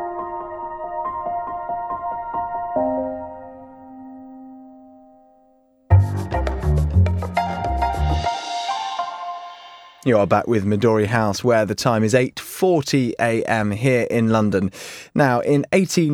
You are back with Midori House, where the time is 8:40 a.m. here in London. Now, in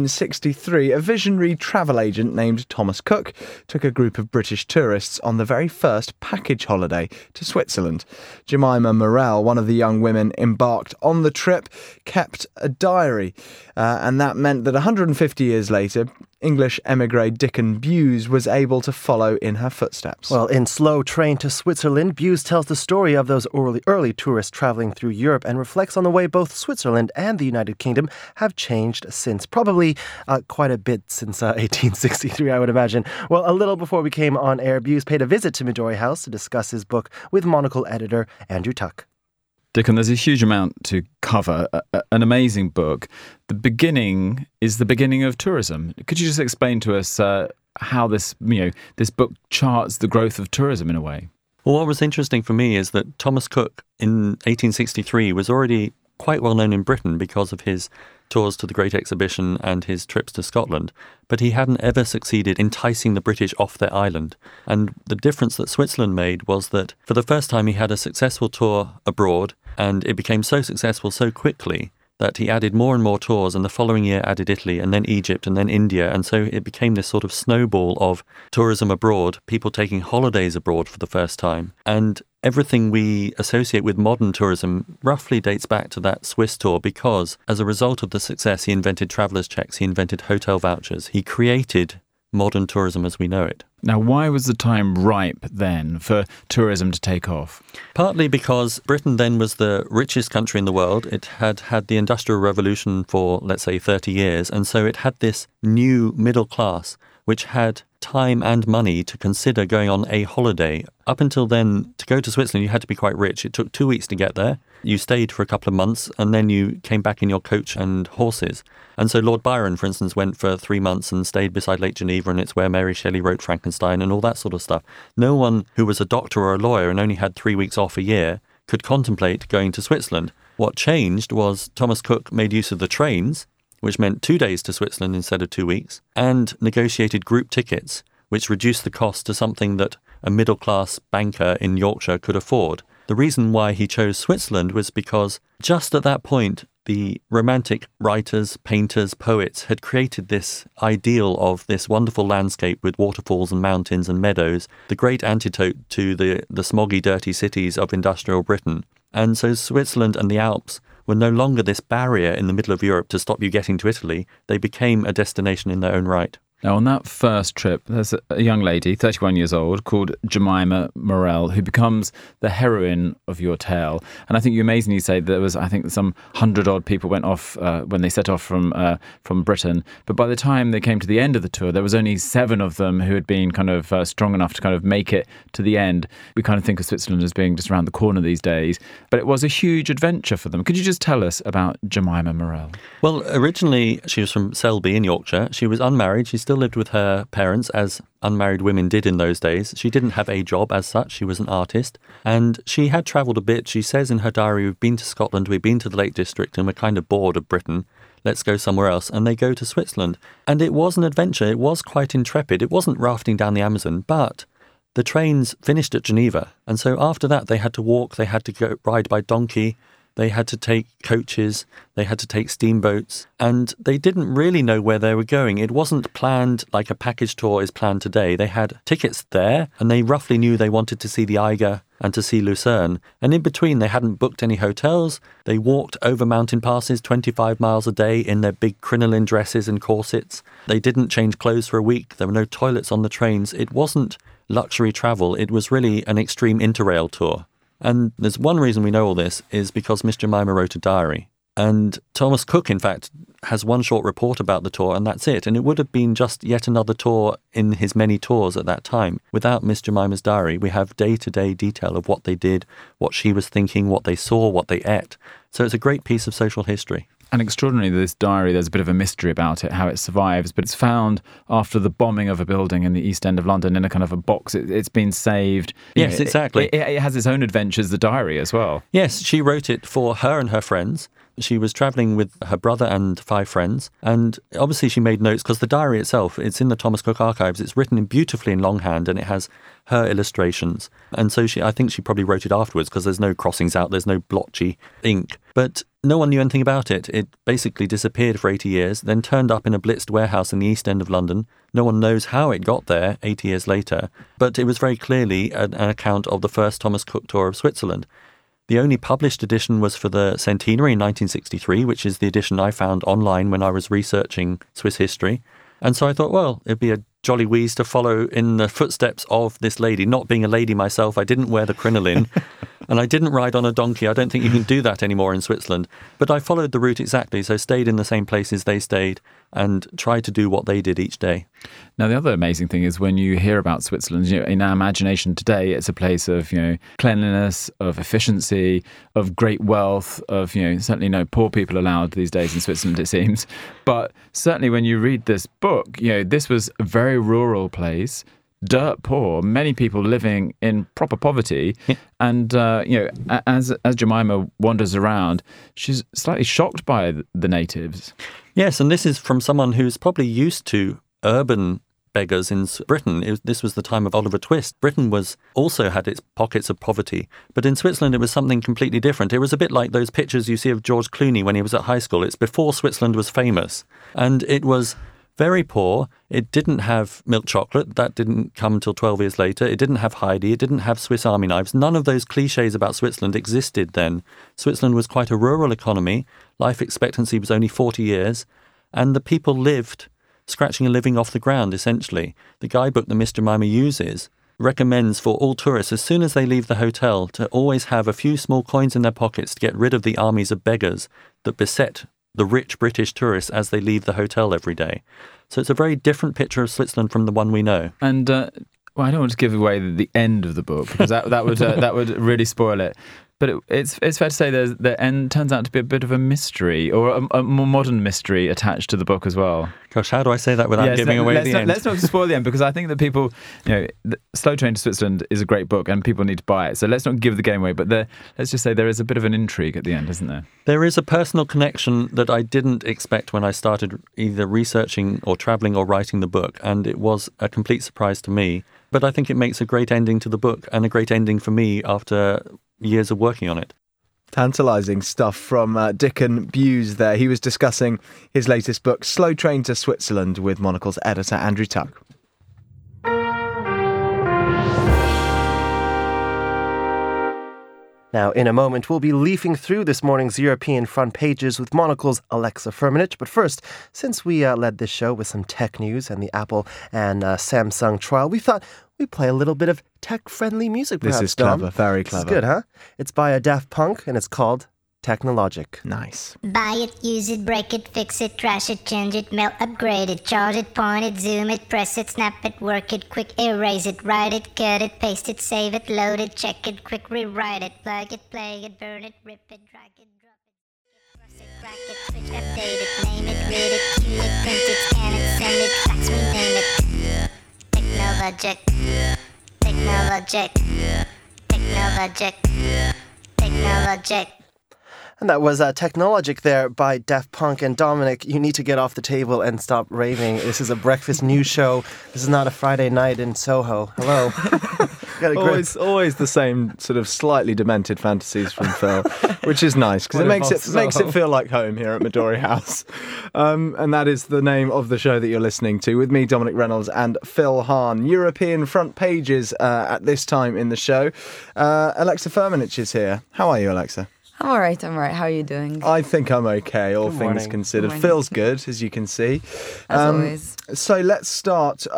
1863, a visionary travel agent named Thomas Cook took a group of British tourists on the very first package holiday to Switzerland. Jemima Morrell, one of the young women embarked on the trip, kept a diary, and that meant that 150 years later, English émigré Dickon Bewes was able to follow in her footsteps. Well, in Slow Train to Switzerland, Bewes tells the story of those early tourists travelling through Europe and reflects on the way both Switzerland and the United Kingdom have changed since. Probably quite a bit since 1863, I would imagine. Well, a little before we came on air, Bewes paid a visit to Midori House to discuss his book with Monocle editor Andrew Tuck. Dickon, there's a huge amount to cover, an amazing book. The beginning is the beginning of tourism. Could you just explain to us how this book charts the growth of tourism in a way? Well, what was interesting for me is that Thomas Cook in 1863 was already quite well known in Britain because of his tours to the Great Exhibition and his trips to Scotland, but he hadn't ever succeeded enticing the British off their island. And the difference that Switzerland made was that for the first time he had a successful tour abroad, and it became so successful so quickly that he added more and more tours, and the following year added Italy and then Egypt and then India. And so it became this sort of snowball of tourism abroad, people taking holidays abroad for the first time. And everything we associate with modern tourism roughly dates back to that Swiss tour, because as a result of the success, he invented traveller's checks, he invented hotel vouchers, he created modern tourism as we know it. Now, why was the time ripe then for tourism to take off? Partly because Britain then was the richest country in the world. It had had the Industrial Revolution for, let's say, 30 years. And so it had this new middle class, which had time and money to consider going on a holiday. Up until then, to go to Switzerland, you had to be quite rich. It took 2 weeks to get there. You stayed for a couple of months, and then you came back in your coach and horses. And so Lord Byron, for instance, went for 3 months and stayed beside Lake Geneva, and it's where Mary Shelley wrote Frankenstein and all that sort of stuff. No one who was a doctor or a lawyer and only had 3 weeks off a year could contemplate going to Switzerland. What changed was Thomas Cook made use of the trains, which meant 2 days to Switzerland instead of 2 weeks, and negotiated group tickets, which reduced the cost to something that a middle-class banker in Yorkshire could afford. The reason why he chose Switzerland was because just at that point, the romantic writers, painters, poets had created this ideal of this wonderful landscape with waterfalls and mountains and meadows, the great antidote to the smoggy, dirty cities of industrial Britain. And so Switzerland and the Alps were no longer this barrier in the middle of Europe to stop you getting to Italy. They became a destination in their own right. Now, on that first trip, there's a young lady, 31 years old, called Jemima Morel, who becomes the heroine of your tale. And I think you amazingly say there was, I think, some 100-odd people went off when they set off from Britain. But by the time they came to the end of the tour, there was only 7 of them who had been kind of strong enough to kind of make it to the end. We kind of think of Switzerland as being just around the corner these days. But it was a huge adventure for them. Could you just tell us about Jemima Morel? Well, originally she was from Selby in Yorkshire. She was unmarried. She still lived with her parents, as unmarried women did in those days. She didn't have a job as such. She was an artist. And she had travelled a bit. She says in her diary, we've been to Scotland, we've been to the Lake District, and we're kind of bored of Britain. Let's go somewhere else. And they go to Switzerland. And it was an adventure. It was quite intrepid. It wasn't rafting down the Amazon, but the trains finished at Geneva. And so after that, they had to walk, they had to go ride by donkey, they had to take coaches, they had to take steamboats, and they didn't really know where they were going. It wasn't planned like a package tour is planned today. They had tickets there, and they roughly knew they wanted to see the Eiger and to see Lucerne. And in between, they hadn't booked any hotels. They walked over mountain passes 25 miles a day in their big crinoline dresses and corsets. They didn't change clothes for a week. There were no toilets on the trains. It wasn't luxury travel. It was really an extreme interrail tour. And there's one reason we know all this is because Miss Jemima wrote a diary. And Thomas Cook, in fact, has one short report about the tour, and that's it. And it would have been just yet another tour in his many tours at that time. Without Miss Jemima's diary, we have day-to-day detail of what they did, what she was thinking, what they saw, what they ate. So it's a great piece of social history. And extraordinarily, this diary, there's a bit of a mystery about it, how it survives, but it's found after the bombing of a building in the East End of London in a kind of a box. It's been saved. Yes, exactly. It has its own adventures, the diary as well. Yes, she wrote it for her and her friends. She was travelling with her brother and 5 friends, and obviously she made notes because the diary itself, it's in the Thomas Cook archives. It's written beautifully in longhand, and it has her illustrations. And so I think she probably wrote it afterwards because there's no crossings out, there's no blotchy ink. But no one knew anything about it. It basically disappeared for 80 years, then turned up in a blitzed warehouse in the East End of London. No one knows how it got there 80 years later, but it was very clearly an account of the first Thomas Cook tour of Switzerland. The only published edition was for the centenary in 1963, which is the edition I found online when I was researching Swiss history. And so I thought, well, it'd be a jolly wheeze to follow in the footsteps of this lady. Not being a lady myself, I didn't wear the crinoline, and I didn't ride on a donkey. I don't think you can do that anymore in Switzerland. But I followed the route exactly, so stayed in the same places they stayed and tried to do what they did each day. Now, the other amazing thing is when you hear about Switzerland, in our imagination today, it's a place of, cleanliness, of efficiency, of great wealth, of, certainly no poor people allowed these days in Switzerland, it seems. But certainly when you read this book, this was a very rural place, dirt poor, many people living in proper poverty. Yeah. And, as Jemima wanders around, she's slightly shocked by the natives. Yes, and this is from someone who's probably used to urban beggars in Britain. This was the time of Oliver Twist. Britain also had its pockets of poverty, but in Switzerland it was something completely different. It was a bit like those pictures you see of George Clooney when he was at high school. It's before Switzerland was famous, and it was very poor. It didn't have milk chocolate. That didn't come until 12 years later. It didn't have Heidi. It didn't have Swiss Army knives. None of those cliches about Switzerland existed then. Switzerland was quite a rural economy. Life expectancy was only 40 years, and the people lived scratching a living off the ground, essentially. The guidebook that Miss Jemima uses recommends for all tourists, as soon as they leave the hotel, to always have a few small coins in their pockets to get rid of the armies of beggars that beset the rich British tourists as they leave the hotel every day. So it's a very different picture of Switzerland from the one we know. And I don't want to give away the end of the book because that would really spoil it. But it's fair to say the end turns out to be a bit of a mystery, or a more modern mystery attached to the book as well. Gosh, how do I say that without giving away the end? Let's not spoil the end, because I think that people, Slow Train to Switzerland is a great book and people need to buy it. So let's not give the game away, but let's just say there is a bit of an intrigue at the end, isn't there? There is a personal connection that I didn't expect when I started either researching or travelling or writing the book, and it was a complete surprise to me. But I think it makes a great ending to the book and a great ending for me after years of working on it. Tantalising stuff from Dickon Buse there. He was discussing his latest book, Slow Train to Switzerland, with Monocle's editor Andrew Tuck. Now, in a moment, we'll be leafing through this morning's European front pages with Monocle's Alexa Firmenich. But first, since we led this show with some tech news and the Apple and Samsung trial, we thought we'd play a little bit of tech-friendly music, perhaps, This is Dom. clever, very clever. This is good, huh? It's by a Daft Punk, and it's called Technologic. Nice. Buy it, use it, break it, fix it, trash it, change it, melt, upgrade it, charge it, point it, zoom it, press it, snap it, work it, quick erase it, write it, cut it, paste it, save it, load it, check it, quick rewrite it, plug it, play it, burn it, rip it, drag it, drop it, cross it, crack it, switch, update it, name it, read it, cue it, print it, scan it, send it, fax, rename it. Technologic, Technologic, Technologic, Technologic. And that was Technologic there by Daft Punk. And Dominic, you need to get off the table and stop raving. This is a breakfast news show. This is not a Friday night in Soho. Hello. Got a grip. Always the same sort of slightly demented fantasies from Phil, which is nice because it makes it feel like home here at Midori House. And that is the name of the show that you're listening to with me, Dominic Reynolds, and Phil Hahn. European front pages at this time in the show. Alexa Firmenich is here. How are you, Alexa? I'm all right. How are you doing? I think I'm okay, all Good things morning. considered. Good morning. Feels good, as you can see. As always. So let's start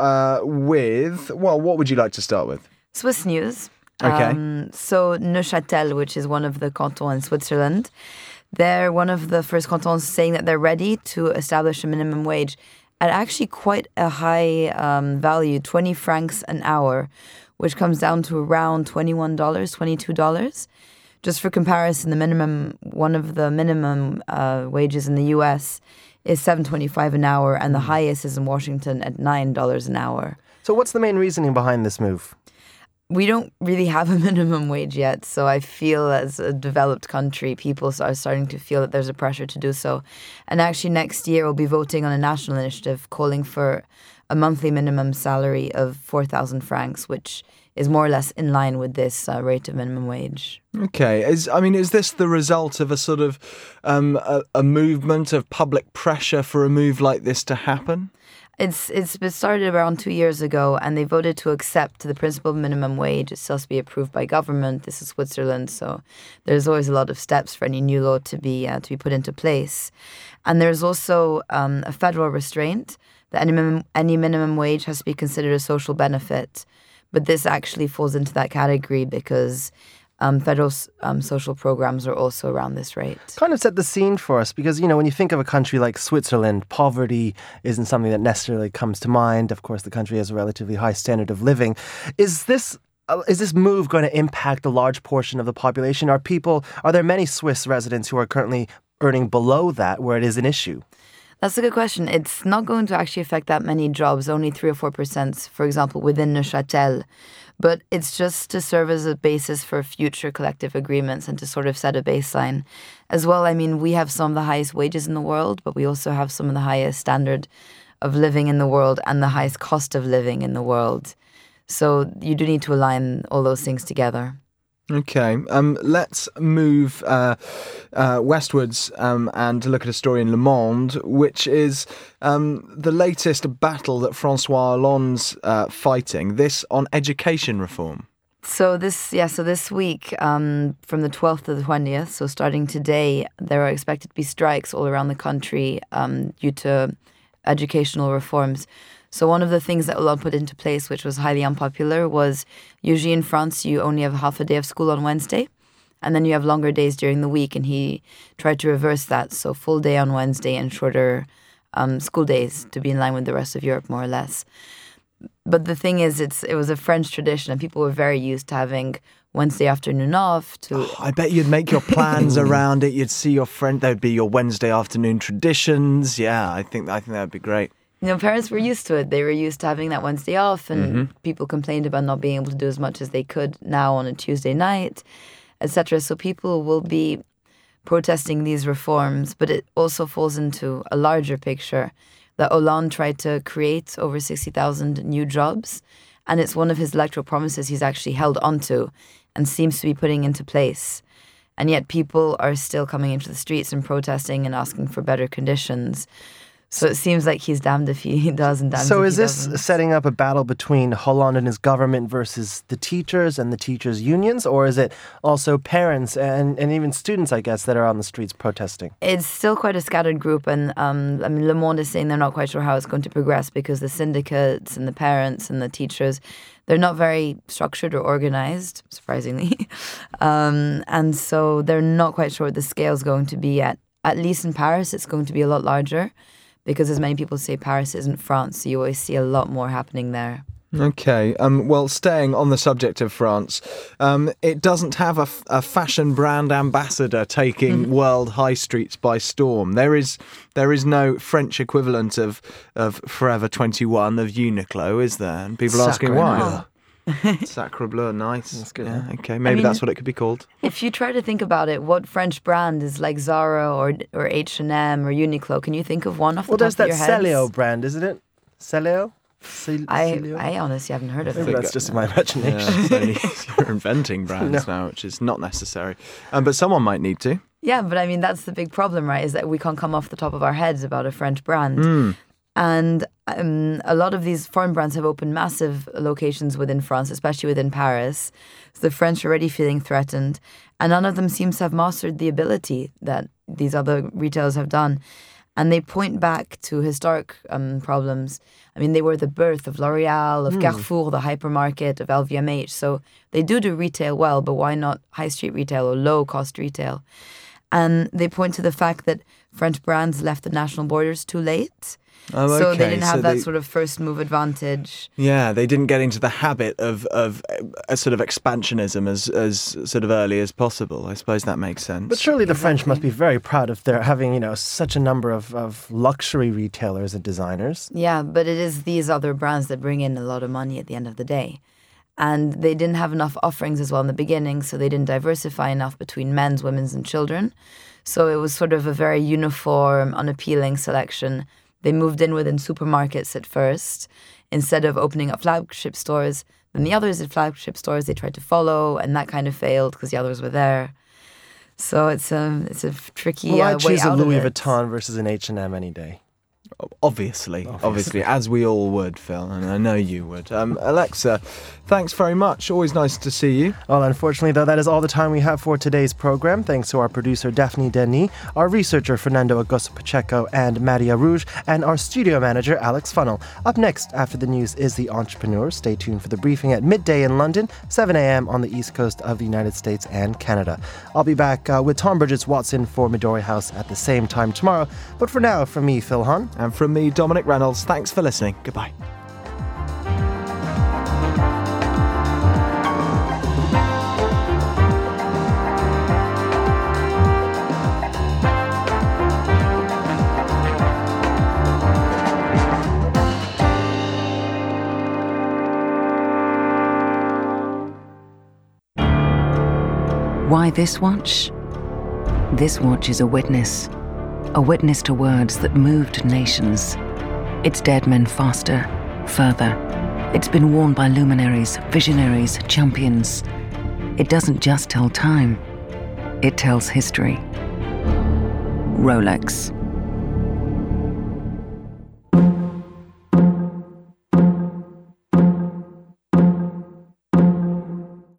with, well, what would you like to start with? Swiss news. Okay. So Neuchâtel, which is one of the cantons in Switzerland, they're one of the first cantons saying that they're ready to establish a minimum wage at actually quite a high value, 20 francs an hour, which comes down to around $21, $22. Just for comparison, one of the minimum wages in the U.S. is $7.25 an hour, and the highest is in Washington at $9 an hour. So what's the main reasoning behind this move? We don't really have a minimum wage yet, so I feel as a developed country, people are starting to feel that there's a pressure to do so. And actually next year we'll be voting on a national initiative calling for a monthly minimum salary of 4,000 francs, which is more or less in line with this rate of minimum wage. Okay. Is this the result of a sort of a movement of public pressure for a move like this to happen? It's been started around 2 years ago, and they voted to accept the principle of minimum wage. It still has to be approved by government. This is Switzerland, so there's always a lot of steps for any new law to be put into place. And there's also a federal restraint that any minimum wage has to be considered a social benefit. But this actually falls into that category because federal social programs are also around this rate. Kind of set the scene for us because, when you think of a country like Switzerland, poverty isn't something that necessarily comes to mind. Of course, the country has a relatively high standard of living. Is this move going to impact a large portion of the population? Are there many Swiss residents who are currently earning below that where it is an issue? That's a good question. It's not going to actually affect that many jobs, only 3 or 4%, for example, within Neuchâtel. But it's just to serve as a basis for future collective agreements and to sort of set a baseline. As well, we have some of the highest wages in the world, but we also have some of the highest standard of living in the world and the highest cost of living in the world. So you do need to align all those things together. Okay, let's move westwards and look at a story in Le Monde, which is the latest battle that François Hollande's fighting, this on education reform. So this week, from the 12th to the 20th, so starting today, there are expected to be strikes all around the country due to educational reforms. So one of the things that Hollande put into place, which was highly unpopular, was usually in France you only have half a day of school on Wednesday, and then you have longer days during the week, and he tried to reverse that, so full day on Wednesday and shorter school days to be in line with the rest of Europe, more or less. But the thing is, it was a French tradition, and people were very used to having Wednesday afternoon off. I bet you'd make your plans around it. You'd see your friend. There'd be your Wednesday afternoon traditions. Yeah, I think that would be great. Parents were used to it. They were used to having that Wednesday off, and people complained about not being able to do as much as they could now on a Tuesday night, etc. So people will be protesting these reforms, but it also falls into a larger picture that Hollande tried to create over 60,000 new jobs, and it's one of his electoral promises he's actually held onto and seems to be putting into place. And yet people are still coming into the streets and protesting and asking for better conditions. So it seems like he's damned if he does and damned So if is he this doesn't. setting up a battle between Holland and his government versus the teachers and the teachers' unions, or is it also parents and even students, I guess, that are on the streets protesting? It's still quite a scattered group, and Le Monde is saying they're not quite sure how it's going to progress because the syndicates and the parents and the teachers, they're not very structured or organized, surprisingly. And so they're not quite sure what the scale is going to be at least in Paris, it's going to be a lot larger. Because as many people say, Paris isn't France, so you always see a lot more happening there. Okay, well, staying on the subject of France, it doesn't have a fashion brand ambassador taking world high streets by storm. There is no French equivalent of Forever 21, of Uniqlo, is there? And people are asking why. Sacre Bleu, nice. That's good. Yeah, okay, maybe that's what it could be called. If you try to think about it, what French brand is like Zara or H&M or Uniqlo? Can you think of one off the top of your head? Well, there's that Celio brand, isn't it? Celio? I honestly haven't heard of it. Maybe that's just my imagination. You're inventing brands now, which is not necessary. But someone might need to. Yeah, but I mean, that's the big problem, right? Is that we can't come off the top of our heads about a French brand. And a lot of these foreign brands have opened massive locations within France, especially within Paris. So the French are already feeling threatened. And none of them seems to have mastered the ability that these other retailers have done. And they point back to historic problems. I mean, they were the birth of L'Oréal, of Carrefour, the hypermarket, of LVMH. So they do retail well, but why not high street retail or low-cost retail? And they point to the fact that French brands left the national borders too late. Oh, okay. So they didn't have that sort of first move advantage. Yeah, they didn't get into the habit of a sort of expansionism as sort of early as possible. I suppose that makes sense. But surely the French must be very proud of their having, such a number of luxury retailers and designers. Yeah, but it is these other brands that bring in a lot of money at the end of the day. And they didn't have enough offerings as well in the beginning, so they didn't diversify enough between men's, women's, and children. So it was sort of a very uniform, unappealing selection. They moved in within supermarkets at first. Instead of opening up flagship stores, then the others did flagship stores they tried to follow, and that kind of failed because the others were there. So it's a tricky way out of it. Well, I'd choose a Louis Vuitton versus an H&M any day. Obviously, as we all would, Phil, and I know you would. Alexa, thanks very much. Always nice to see you. Well, unfortunately, though, that is all the time we have for today's program. Thanks to our producer, Daphne Denis, our researcher, Fernando Augusto Pacheco and Maria Rouge, and our studio manager, Alex Funnell. Up next, after the news, is The Entrepreneur. Stay tuned for the briefing at midday in London, 7 a.m. on the east coast of the United States and Canada. I'll be back with Tom Bridges-Watson for Midori House at the same time tomorrow. But for now, from me, Phil Hahn. And from me, Dominic Reynolds, thanks for listening. Goodbye. Why this watch? This watch is a witness to words that moved nations. It's dead men faster, further. It's been worn by luminaries, visionaries, champions. It doesn't just tell time, it tells history. Rolex.